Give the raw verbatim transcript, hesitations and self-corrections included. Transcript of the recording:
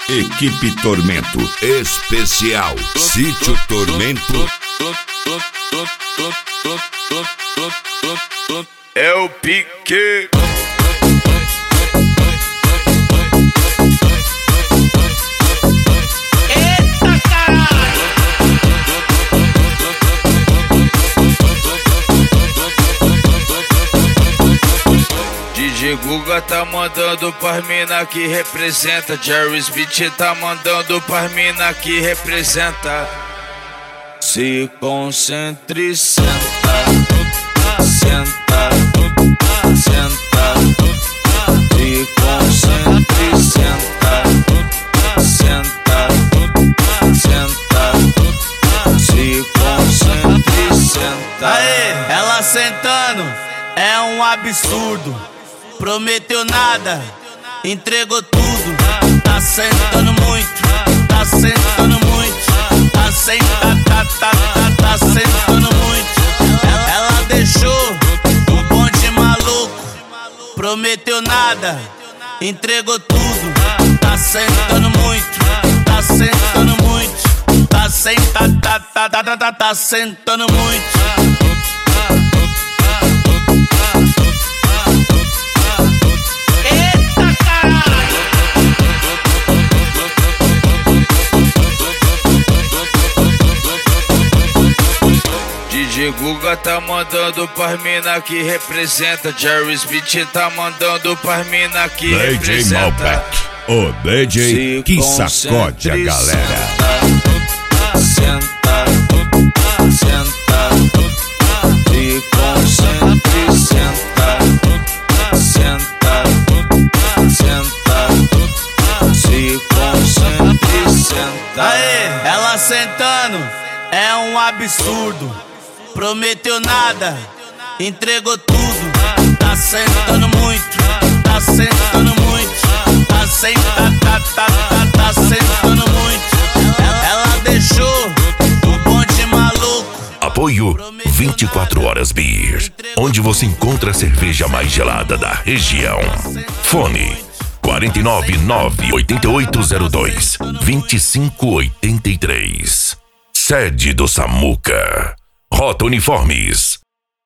Equipe Tormento Especial Sítio Tormento. É o pique. Eita caralho! D J Guga tá mandando pras mina que representa. Jerry Smith tá mandando pras mina que representa. Se concentre e senta, senta, senta. Se concentre e senta, senta, senta. Se concentre e senta. Aê, ela sentando é um absurdo. Prometeu nada, entregou tudo. Tá sentando muito, tá sentando muito. Tá sentando, tá, tá, tá, tá sentando muito. Ela, ela deixou o bonde maluco. Prometeu nada, entregou tudo. Tá sentando muito, tá sentando muito. Tá sentando, tá, tá, tá, tá, tá, tá sentando muito. D J Guga tá mandando pras mina que representa. Jerry Smith tá mandando pras mina que D J representa. Malbec, o D J Se que sacode a galera. Senta, senta, se concentre, senta, senta, senta, se concentre, senta. Aê, ela sentando é um absurdo. Prometeu nada, entregou tudo. Tá sentando muito, tá sentando muito. Tá sentando, tá, tá, tá, tá sentando muito. Ela, ela deixou o bonde maluco. Apoio vinte e quatro horas Beer, onde você encontra a cerveja mais gelada da região. Fone quatro nove nove, oito oito zero dois, dois cinco oito três. Sede do Samuca. Rota Uniformes.